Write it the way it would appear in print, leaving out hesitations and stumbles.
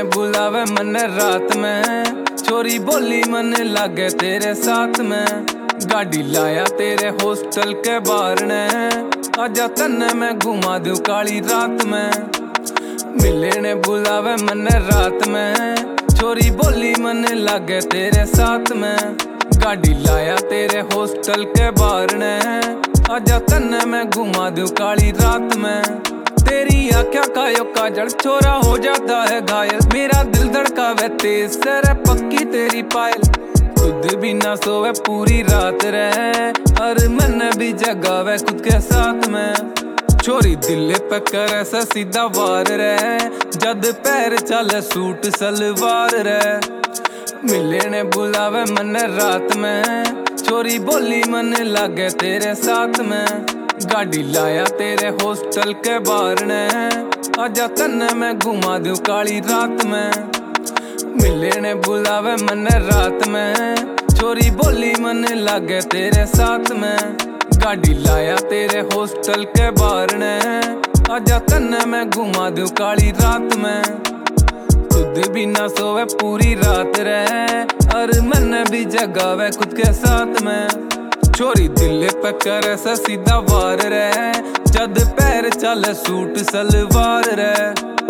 बुलावे मन रात में, छोरी बोली मन लागे तेरे साथ में। गाड़ी लाया तेरे हॉस्टल के बाहर ने, आजा तन्ने मैं घुमा दूं काली रात में। मिले ने बुलावे मन रात में, छोरी बोली मन लागे तेरे साथ में। गाड़ी लाया तेरे हॉस्टल के बाहर ने, आजा तन्ने मैं घुमा दूं काली रात में। तेरी आँखें कायो काजल छोरा हो जाता है घायल, मेरा दिल धड़कावे तेज सर पक्की तेरी पायल। खुद भी ना सोवे पूरी रात रहे, और मन भी जगावे खुद के साथ में। छोरी दिल पे करे से सीधा वार रहे, जद पैर चले सूट सलवार रहे। मिले ने बुलावे मन रात में, छोरी बोली मन लागे तेरे साथ में। गाड़ी लाया तेरे हॉस्टल के बाहर ने, आजा तन्ने मैं घुमा दूं काली रात में। मिले ने बुलावे मन रात में, छोरी बोली मन लागे तेरे साथ में। गाड़ी लाया तेरे हॉस्टल के बाहर ने, आजा तन्ने मैं घुमा दूं काली रात में। खुद भी ना सोवे पूरी रात रहे, और मन भी जगावे खुद के साथ में। छोरी दिल पे करे से सीधा वार रहे, जद पैर चले सूट सलवार रहे।